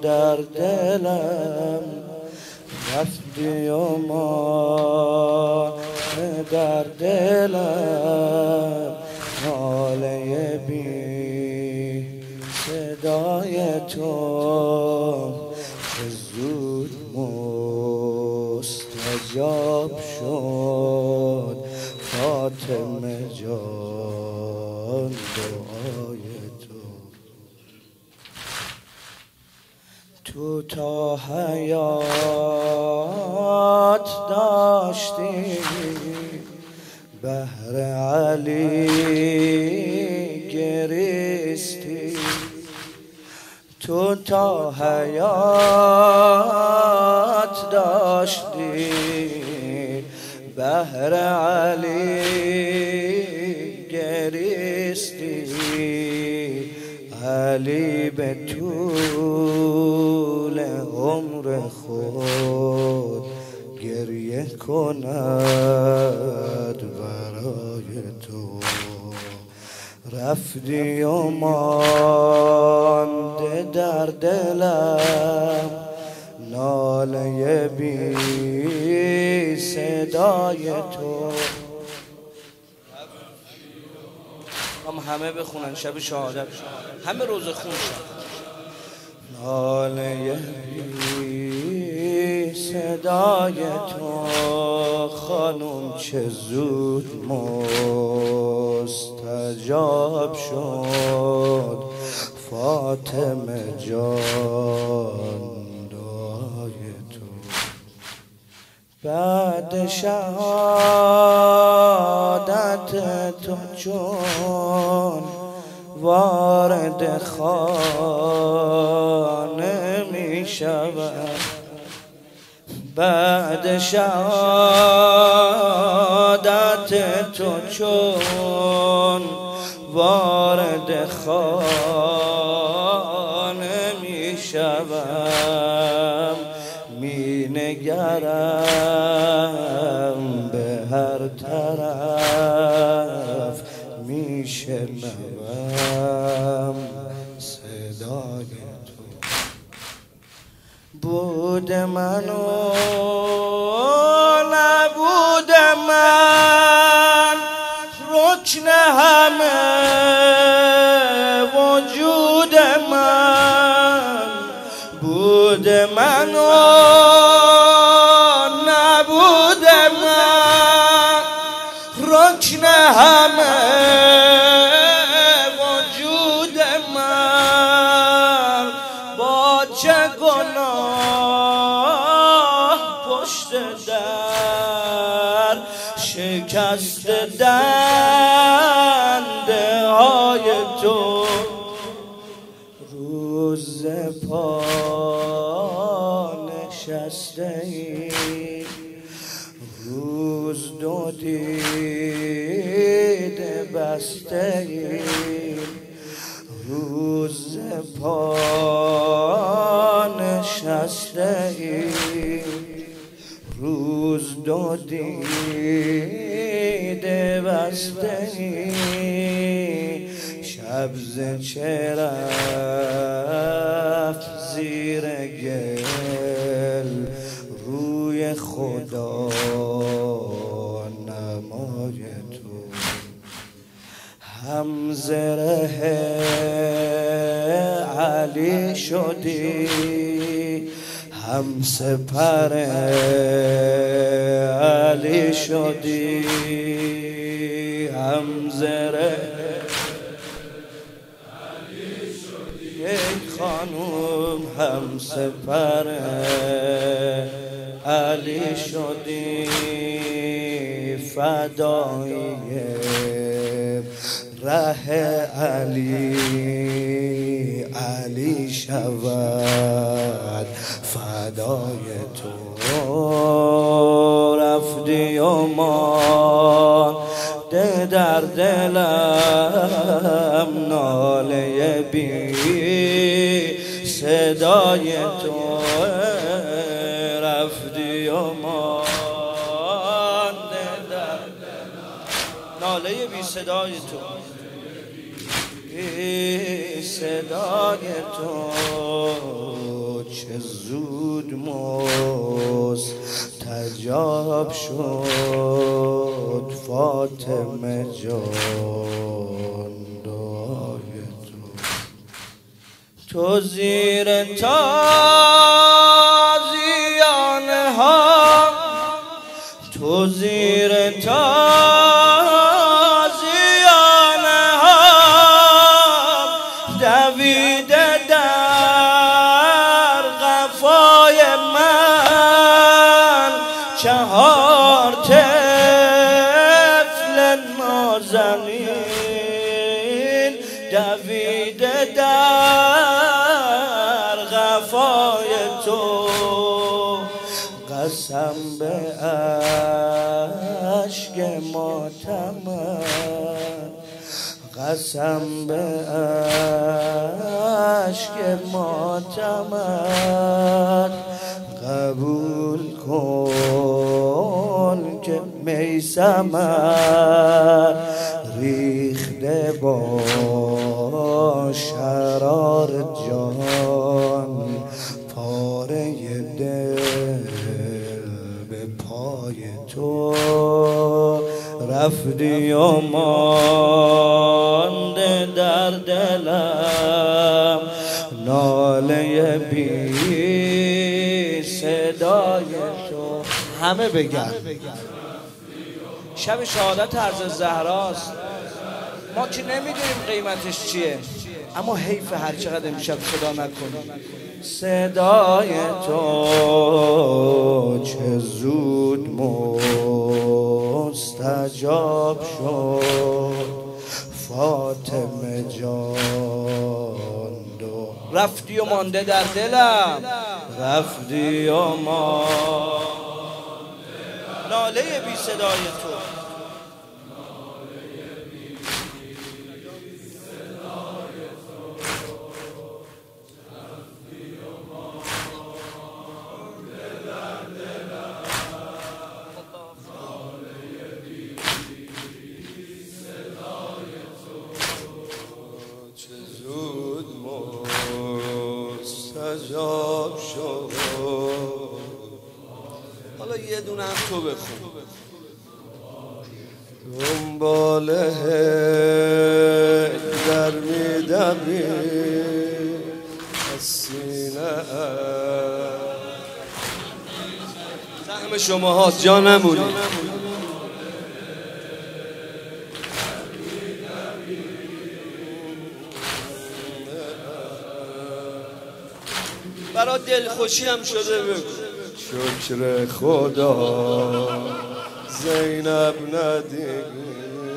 در دلم رفتی و مانده در دلم ناله بی صدای تو که زود مستجاب شد فاطمه جان دعای تو تا حیات داشتی بهر علی گریستی تو تا حیات داشتی بهر علی گریستی علی به طول عمر خود گریه کند برای تو رفتی و مانده در دلم ناله بی صدای تو. همه بخونن شب شهادت همه روز خون شد ناله بی صدای تو خانم چه زود مستجاب شد فاطمه جان دعای تو بعد شهادت تو چون وارد خانه می شود بعد شهادت تو چون وارد خانه می شوم می نگرم به هر طرف می شنوم صدای تو بود من و نبود من رکن همه وجود من بود من و نبود من رکن همه وجود من با چه گناه پشت در شکست دنده های تو روز پا نشسته ای روز دو دیده بسته ای روز پا نشسته ای روز دو دیده بسته ای شب ز چه رفت زیر گل روی خدا نمای تو هم زره علی شدی هم سپر علی شدی هم زره علی شدی ای خانوم هم سپر علی شدی فدایی ره علی علی شود فدای تو رفتی و مانده در دلم ناله بی صدای تو رفتی و مانده در دلم ناله بی صدای تو بی صدای تو چه زود مستجاب شد فاطمه جان دعای تو زیر تازیان ها تو زیر تازیان ها دویده در قفای من چهار طفل نازنین دویده در قفای تو قسم به اشک ماتمم قسم به اشک ماتمت قبول کن که میثمت ریخته با شرار جان پاره دل به پای تو رفتی و مانده در دلم ناله بی صدای تو. همه بگن شب شهادت حضرت زهراست. ما که نمیدونیم قیمتش چیه، اما حیف هر چقدر امشب صدا نکنیم. صدای تو چه زود مستجاب شد فاطمه جان دو رفتی و مانده در دلم رفتی و مانده ناله بی صدای تو مستجاب شد. حالا یه دونه هم تو بخون. دنبال در میدمی از سینه زحم شما هاست جا نمونی. برا دلخوشی هم شده بگو شکر خدا زینب ندید